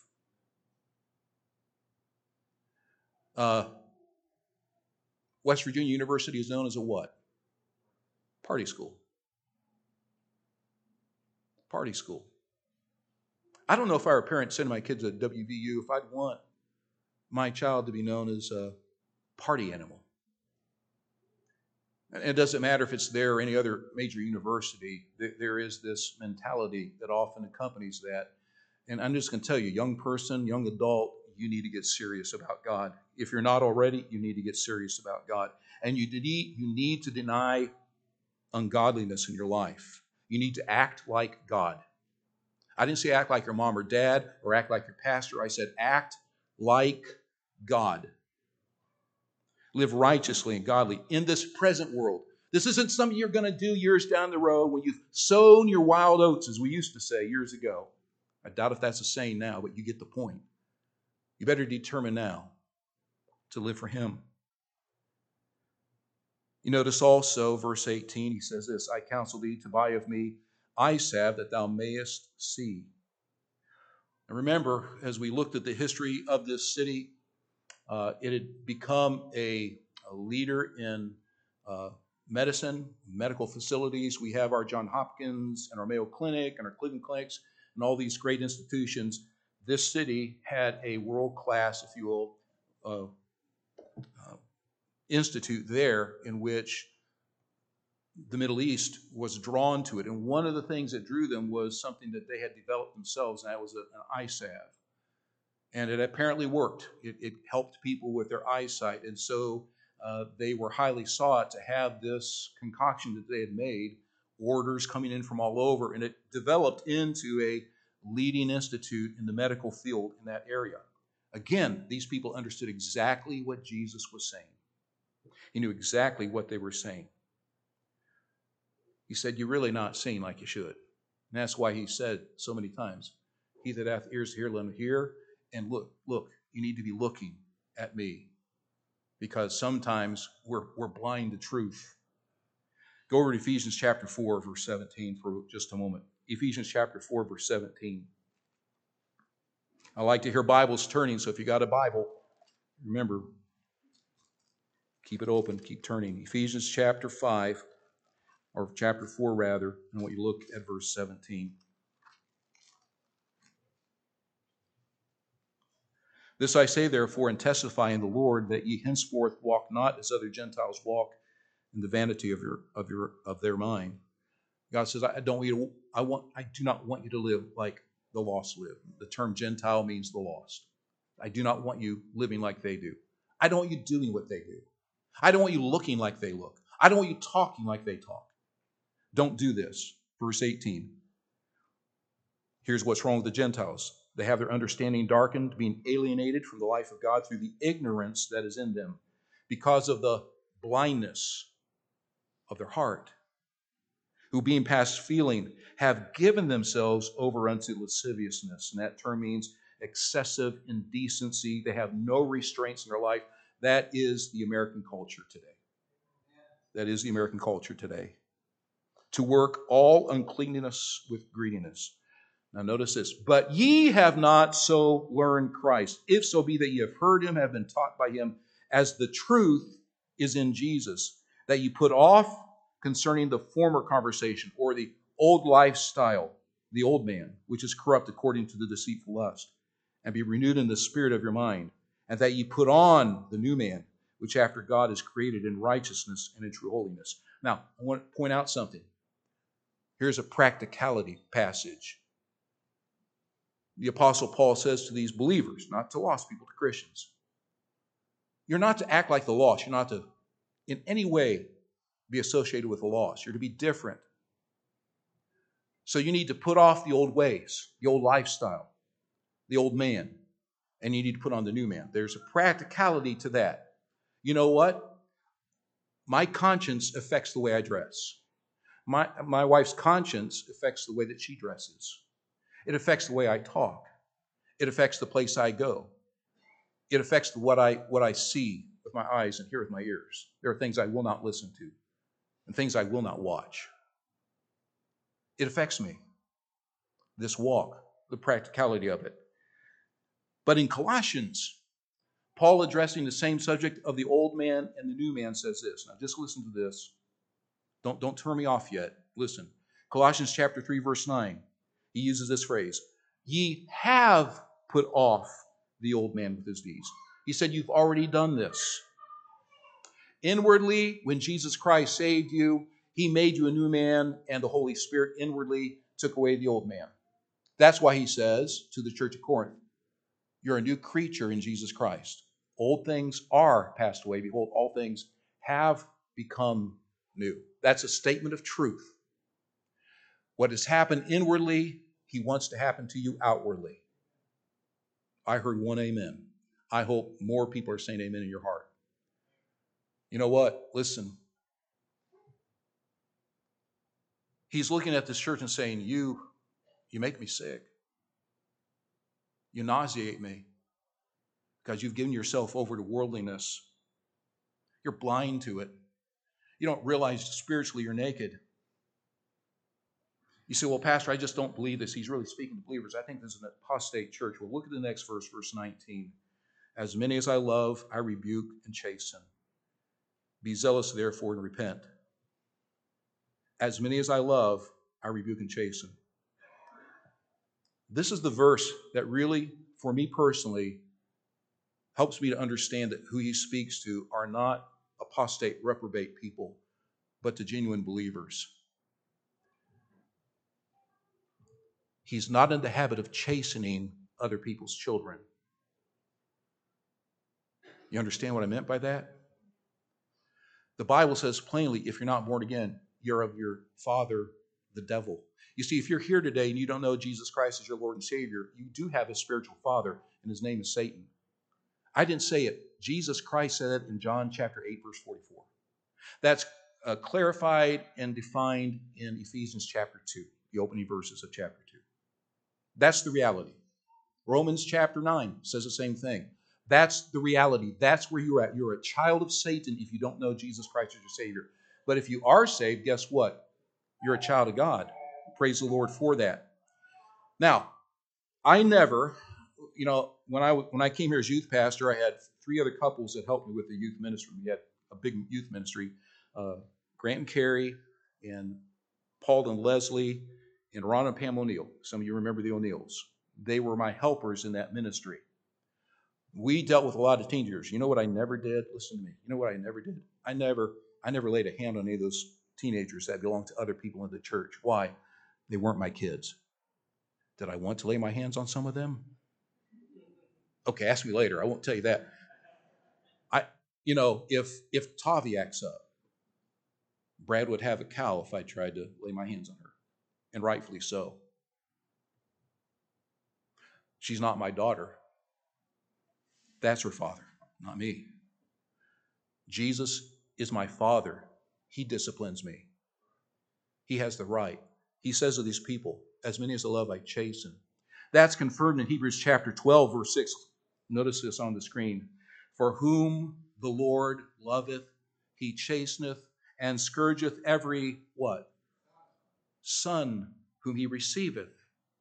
life. West Virginia University is known as a what? Party school. Party school. I don't know if I were a parent sending my kids to WVU, if I'd want my child to be known as a party animal. And it doesn't matter if it's there or any other major university, there is this mentality that often accompanies that. And I'm just going to tell you, young person, young adult, you need to get serious about God. If you're not already, you need to get serious about God. And you need to deny ungodliness in your life. You need to act like God. I didn't say act like your mom or dad or act like your pastor. I said act like God. Live righteously and godly in this present world. This isn't something you're going to do years down the road when you've sown your wild oats, as we used to say years ago. I doubt if that's a saying now, but you get the point. You better determine now to live for Him. You notice also, verse 18, he says this, I counsel thee to buy of me eye salve that thou mayest see. And remember, as we looked at the history of this city, it had become a leader in medicine, medical facilities. We have our Johns Hopkins and our Mayo Clinic and our Cleveland Clinics and all these great institutions. This city had a world-class, if you will, institute there in which the Middle East was drawn to it. And one of the things that drew them was something that they had developed themselves, and that was an eye salve. And it apparently worked. It helped people with their eyesight. And so they were highly sought to have this concoction that they had made, orders coming in from all over, and it developed into a leading institute in the medical field in that area. Again, these people understood exactly what Jesus was saying. He knew exactly what they were saying. He said, you're really not seeing like you should. And that's why he said so many times, he that hath ears to hear, let him hear. And look, you need to be looking at me, because sometimes we're blind to truth. Go over to Ephesians chapter 4, verse 17 for just a moment. Ephesians chapter 4, verse 17. I like to hear Bibles turning, so if you got a Bible, remember, Keep it open, keep turning. Ephesians chapter 5, or chapter 4 rather, and I want you to look at verse 17. This I say therefore, and testify in the Lord, that ye henceforth walk not as other Gentiles walk, in the vanity of their mind. God says, I do not want you to live like the lost live. The term Gentile means the lost. I do not want you living like they do. I don't want you doing what they do. I don't want you looking like they look. I don't want you talking like they talk. Don't do this. Verse 18. Here's what's wrong with the Gentiles. They have their understanding darkened, being alienated from the life of God through the ignorance that is in them, because of the blindness of their heart, who being past feeling have given themselves over unto lasciviousness. And that term means excessive indecency. They have no restraints in their life. That is the American culture today. That is the American culture today. To work all uncleanness with greediness. Now notice this. But ye have not so learned Christ, if so be that ye have heard him, have been taught by him, as the truth is in Jesus, that ye put off concerning the former conversation, or the old lifestyle, the old man, which is corrupt according to the deceitful lust, and be renewed in the spirit of your mind, and that ye put on the new man, which after God is created in righteousness and in true holiness. Now, I want to point out something. Here's a practicality passage. The Apostle Paul says to these believers, not to lost people, to Christians, you're not to act like the lost. You're not to in any way be associated with the lost. You're to be different. So you need to put off the old ways, the old lifestyle, the old man, and you need to put on the new man. There's a practicality to that. You know what? My conscience affects the way I dress. My wife's conscience affects the way that she dresses. It affects the way I talk. It affects the place I go. It affects what I see with my eyes and hear with my ears. There are things I will not listen to and things I will not watch. It affects me, this walk, the practicality of it. But in Colossians, Paul, addressing the same subject of the old man and the new man, says this. Now just listen to this. Don't turn me off yet. Listen. Colossians chapter 3, verse 9. He uses this phrase. Ye have put off the old man with his deeds. He said, you've already done this. Inwardly, when Jesus Christ saved you, he made you a new man, and the Holy Spirit inwardly took away the old man. That's why he says to the church of Corinth, you're a new creature in Jesus Christ. Old things are passed away. Behold, all things have become new. That's a statement of truth. What has happened inwardly, he wants to happen to you outwardly. I heard one amen. I hope more people are saying amen in your heart. You know what? Listen. He's looking at this church and saying, you make me sick. You nauseate me because you've given yourself over to worldliness. You're blind to it. You don't realize spiritually you're naked. You say, well, Pastor, I just don't believe this. He's really speaking to believers. I think this is an apostate church. Well, look at the next verse, verse 19. As many as I love, I rebuke and chasten. Be zealous, therefore, and repent. As many as I love, I rebuke and chasten. This is the verse that really, for me personally, helps me to understand that who he speaks to are not apostate, reprobate people, but to genuine believers. He's not in the habit of chastening other people's children. You understand what I meant by that? The Bible says plainly, if you're not born again, you're of your father, the devil. You see, if you're here today and you don't know Jesus Christ as your Lord and Savior, you do have a spiritual father, and his name is Satan. I didn't say it. Jesus Christ said it in John chapter 8, verse 44. That's clarified and defined in Ephesians chapter 2, the opening verses of chapter 2. That's the reality. Romans chapter 9 says the same thing. That's the reality. That's where you're at. You're a child of Satan if you don't know Jesus Christ as your Savior. But if you are saved, guess what? You're a child of God. Praise the Lord for that. Now, I never, when I came here as youth pastor, I had 3 other couples that helped me with the youth ministry. We had a big youth ministry. Grant and Carrie and Paul and Leslie and Ron and Pam O'Neill. Some of you remember the O'Neills. They were my helpers in that ministry. We dealt with a lot of teenagers. You know what I never did? Listen to me. You know what I never did? I never laid a hand on any of those teenagers that belonged to other people in the church. Why? They weren't my kids. Did I want to lay my hands on some of them? Okay, ask me later. I won't tell you that. If Tavi acts up, Brad would have a cow if I tried to lay my hands on her, and rightfully so. She's not my daughter. That's her father, not me. Jesus is my father. He disciplines me. He has the right. He says to these people, as many as I love, I chasten. That's confirmed in Hebrews chapter 12, verse 6. Notice this on the screen. For whom the Lord loveth, he chasteneth, and scourgeth every, what? Son whom he receiveth.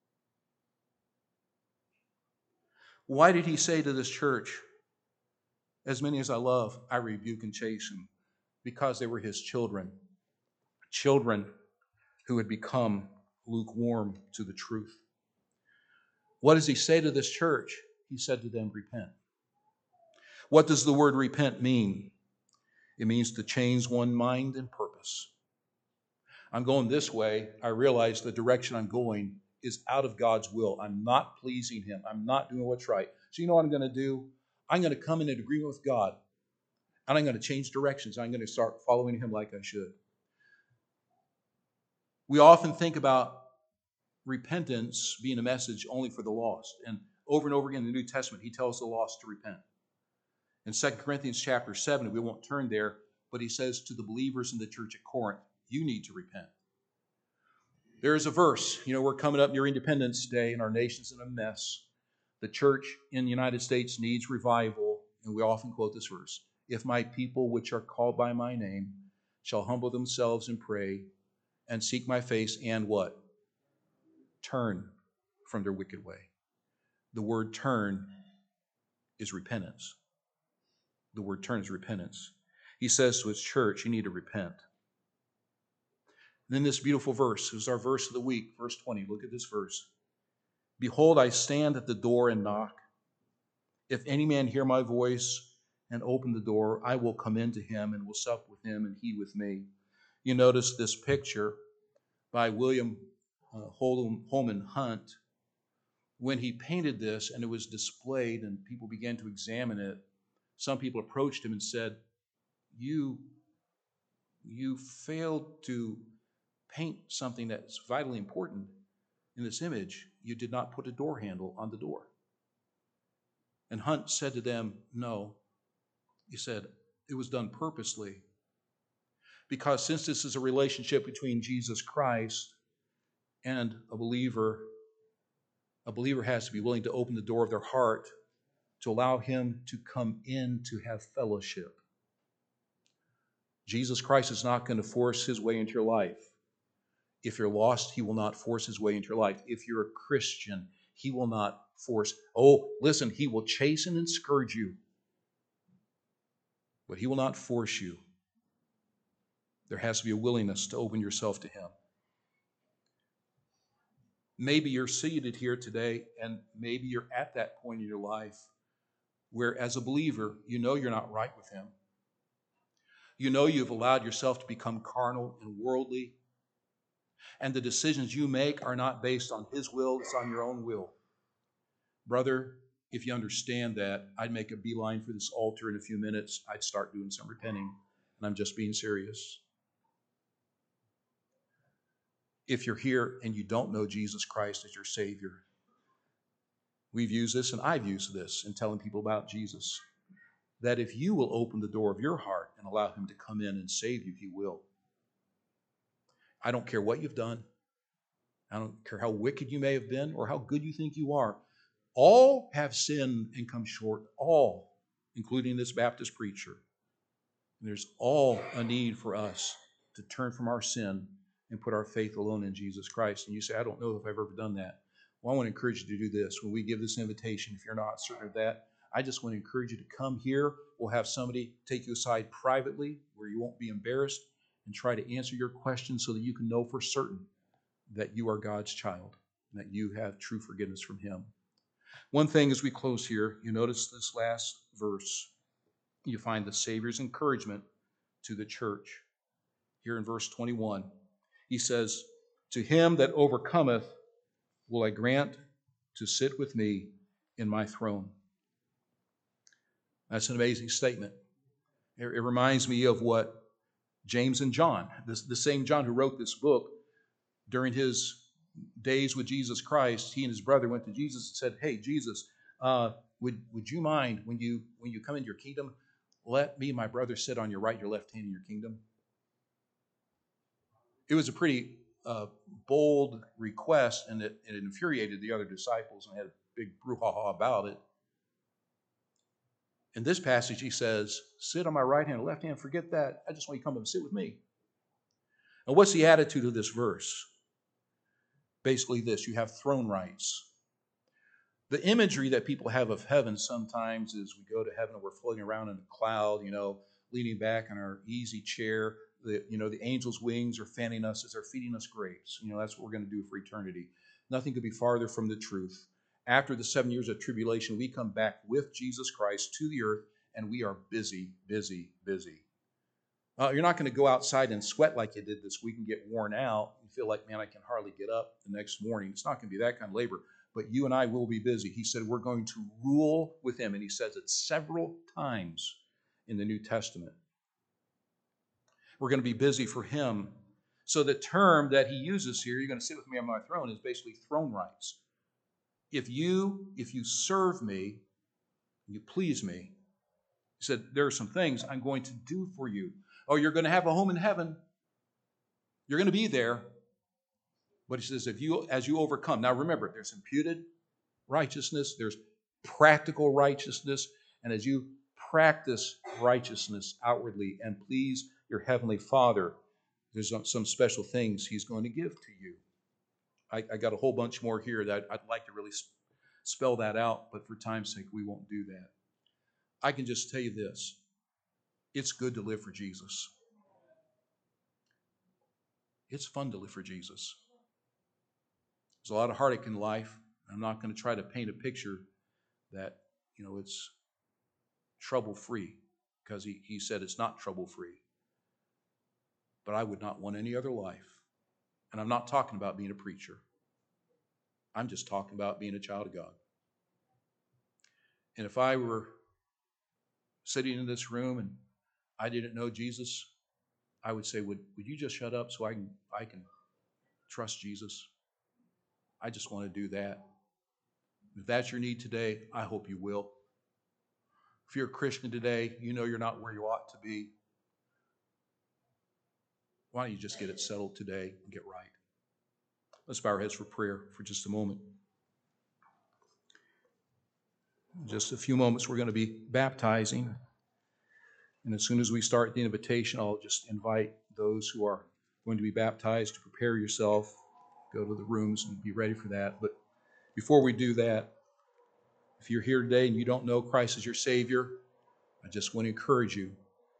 Why did he say to this church, as many as I love, I rebuke and chasten? Because they were his children. Children who had become lukewarm to the truth. What does he say to this church? He said to them, repent. What does the word repent mean? It means to change one mind and purpose. I'm going this way. I realize the direction I'm going is out of God's will. I'm not pleasing him. I'm not doing what's right. So you know what I'm going to do? I'm going to come in agreement with God, and I'm going to change directions. I'm going to start following him like I should. We often think about repentance being a message only for the lost. And over again in the New Testament, he tells the lost to repent. In 2 Corinthians chapter 7, we won't turn there, but he says to the believers in the church at Corinth, you need to repent. There is a verse, we're coming up near Independence Day and our nation's in a mess. The church in the United States needs revival, and we often quote this verse. If my people which are called by my name shall humble themselves and pray and seek my face and what? Turn from their wicked way. The word turn is repentance. The word turn is repentance. He says to his church, you need to repent. And then this beautiful verse is our verse of the week, verse 20. Look at this verse. Behold, I stand at the door and knock. If any man hear my voice and open the door, I will come into him and will sup with him and he with me. You notice this picture by William Holman Hunt. When he painted this and it was displayed and people began to examine it, some people approached him and said, you failed to paint something that's vitally important in this image. You did not put a door handle on the door. And Hunt said to them, no. He said, it was done purposely. Because since this is a relationship between Jesus Christ and a believer has to be willing to open the door of their heart to allow him to come in to have fellowship. Jesus Christ is not going to force his way into your life. If you're lost, he will not force his way into your life. If you're a Christian, he will not force. Oh, listen, he will chasten and scourge you, but he will not force you. There has to be a willingness to open yourself to him. Maybe you're seated here today, and maybe you're at that point in your life where, as a believer, you know you're not right with him. You know you've allowed yourself to become carnal and worldly, and the decisions you make are not based on his will, it's on your own will. Brother, if you understand that, I'd make a beeline for this altar in a few minutes. I'd start doing some repenting, and I'm just being serious. If you're here and you don't know Jesus Christ as your Savior, we've used this, and I've used this in telling people about Jesus, that if you will open the door of your heart and allow him to come in and save you, he will. I don't care what you've done. I don't care how wicked you may have been or how good you think you are. All have sinned and come short. All, including this Baptist preacher. There's all a need for us to turn from our sin and put our faith alone in Jesus Christ. And you say, I don't know if I've ever done that. Well, I want to encourage you to do this. When we give this invitation, if you're not certain of that, I just want to encourage you to come here. We'll have somebody take you aside privately where you won't be embarrassed and try to answer your questions so that you can know for certain that you are God's child and that you have true forgiveness from Him. One thing as we close here, you notice this last verse, you find the Savior's encouragement to the church. Here in verse 21, He says, "To him that overcometh will I grant to sit with me in my throne." That's an amazing statement. It reminds me of what James and John, the same John who wrote this book, during his days with Jesus Christ, he and his brother went to Jesus and said, "Hey, Jesus, would you mind when you come into your kingdom, let me and my brother sit on your right and your left hand in your kingdom?" It was a pretty bold request, and it infuriated the other disciples, and they had a big brouhaha about it. In this passage, he says, "Sit on my right hand or left hand, forget that. I just want you to come and sit with me." And what's the attitude of this verse? Basically this: you have throne rights. The imagery that people have of heaven sometimes is we go to heaven and we're floating around in a cloud, leaning back in our easy chair. The angels' wings are fanning us as they're feeding us grapes. That's what we're going to do for eternity. Nothing could be farther from the truth. After the 7 years of tribulation, we come back with Jesus Christ to the earth, and we are busy, busy, busy. You're not going to go outside and sweat like you did this week and get worn out. You feel like, man, I can hardly get up the next morning. It's not going to be that kind of labor. But you and I will be busy. He said we're going to rule with Him, and He says it several times in the New Testament. We're going to be busy for Him. So the term that He uses here, "you're going to sit with me on my throne," is basically throne rights. If you serve me, you please me, He said, there are some things I'm going to do for you. Oh, you're going to have a home in heaven. You're going to be there. But He says, as you overcome. Now remember, there's imputed righteousness, there's practical righteousness, and as you practice righteousness outwardly and please your Heavenly Father, there's some special things He's going to give to you. I got a whole bunch more here that I'd like to really spell that out, but for time's sake, we won't do that. I can just tell you this: it's good to live for Jesus. It's fun to live for Jesus. There's a lot of heartache in life. I'm not going to try to paint a picture that, it's trouble-free, because he said it's not trouble-free. But I would not want any other life. And I'm not talking about being a preacher. I'm just talking about being a child of God. And if I were sitting in this room and I didn't know Jesus, I would say, would you just shut up so I can trust Jesus? I just want to do that. If that's your need today, I hope you will. If you're a Christian today, you're not where you ought to be. Why don't you just get it settled today and get right? Let's bow our heads for prayer for just a moment. In just a few moments, we're going to be baptizing. And as soon as we start the invitation, I'll just invite those who are going to be baptized to prepare yourself, go to the rooms and be ready for that. But before we do that, if you're here today and you don't know Christ as your Savior, I just want to encourage you.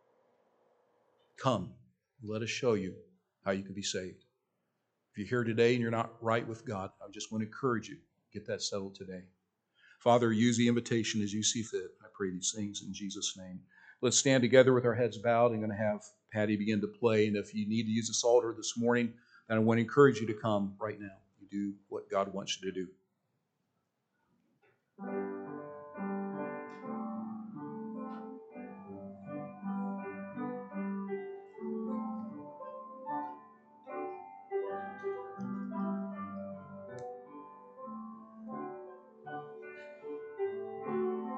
Come, let us show you how you can be saved. If you're here today and you're not right with God, I just want to encourage you. Get that settled today. Father, use the invitation as you see fit. I pray these things in Jesus' name. Let's stand together with our heads bowed. I'm going to have Patty begin to play. And if you need to use this altar this morning, then I want to encourage you to come right now. You do what God wants you to do.